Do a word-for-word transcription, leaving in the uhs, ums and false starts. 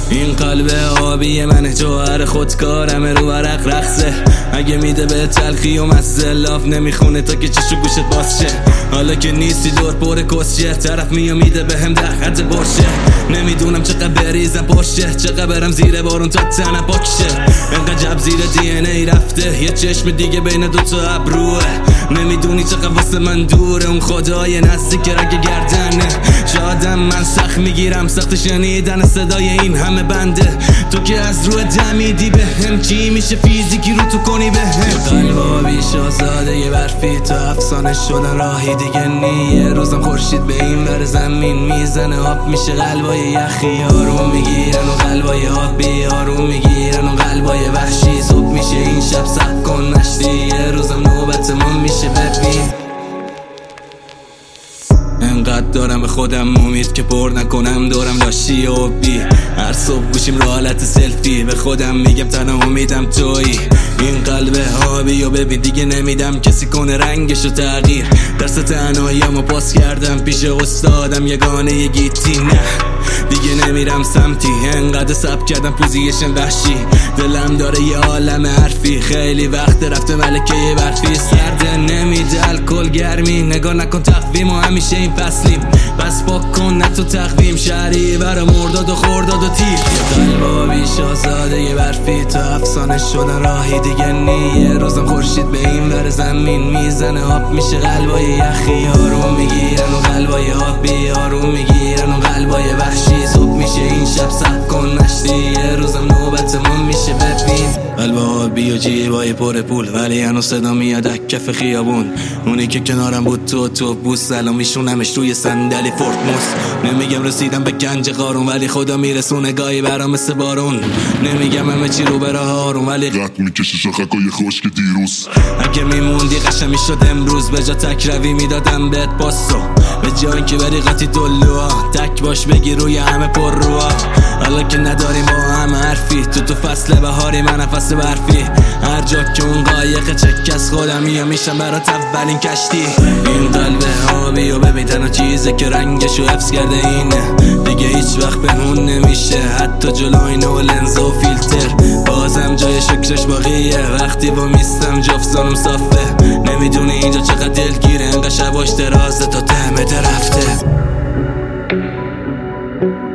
این قلب آبی من جوهر خودکارم رو ورق رقصه. اگه میده به تلخی و مزه لاف نمیخونه تا که چشو گوشت باز شه. حالا که نیستی دور پر کسیه طرف میو میده به هم در حد برشه. نمیدونم چقدر بریزم پاشه چقدر برم زیر بارون تا تنم پاکشه. انقدر جب زیر دی ان ای رفته یه چشم دیگه بین دوتا ابروه. نمیدونی چقدر واسه من دوره اون خدای نزدیک رگ گردنه. شادم من سخت میگیرم سخت شنیدن صدای این همه بنده. تو که از روی دمیدی به هم چی میشه فیزیکی رو تو کنی به هم. قلبا بیش آزاده یه برفی تا افسانه شدن راهی دیگه نیه. روزم خورشید به این بر زمین میزنه آب میشه قلبای یخی. آروم میگیرن و قلبای آبی آروم میگیرن و قلبای وحشی. صبح میشه این شب سب کن نشتی یه روزم نوبت ما میشه ببین. انقدر دارم به خودم امید که پر نکنم دورم لاشی و بی. هر صبح گوشیم رو حالت سلفی به خودم میگم تنها امیدم تویی. این قلب آبی و ببین دیگه نمیدم کسی کنه رنگشو تغییر. درس تنهایی‌مو پاس کردم پیش استادم یگانه یه گیتی. نه دیگه نمیرم سمتی انقدر سب کردم پوزیشن وحشی. دلم داره یه عالم حرفی خیلی وقت رفته ملکه یه برفی. سرده نمیده الکل گرمی نگاه نکن تقویم و همیشه این فصلیم. پس پاک کن نه تو تقویم شهری برا مرداد و خورداد و تیر. قلبا بیش آزاده یه برفی تا افسانه شدن راهی دیگه نیه. روزم خورشید به این بر زمین میزنه آب میشه قلبای یخی. آروم میگیرن و قلبای آبی آروم میگیرن و قلبای وحشی. صبح میشه این شب سب کن نشتی یه روزم نوبت ما میشه ببین. قلب آبی و جیبای پر پول ولی هنوز صدا میاد از کف خیابون. اونی که کنارم بود تو تو بوس الان میشونمش روی صندلی فورتموس. نمیگم رسیدم به گنج قارون ولی خدا میرسونه گاهی برام مثل بارون. نمیگم همه چی رو به راه آروم ولی قد میکشه شاخکای خشک دیروز. اگه میموندی قشنگ میشد امروز به جا تک روی میدادم بهت پاسو. به جا اینکه بری قاطی دلوها تک باش بگی روی همه پر روها. حالا که نداریم با هم حرفی تو تو فصل بهاری من نفس برفی. هر جا که اون قایق چک از خودم یا میشم برات اولین کشتی. این قلب آبی و ببین تنها چیزه که رنگشو حفظ کرده اینه. دیگه هیچ وقت پنهون نمیشه حتی جلوی و لنز و فیلتر. بازم جای شکرش باقیه وقتی با میستم جفتانم صافه. نمیدونه اینجا چقدر دلگیره انقدر شباش درازه تا ته رفته.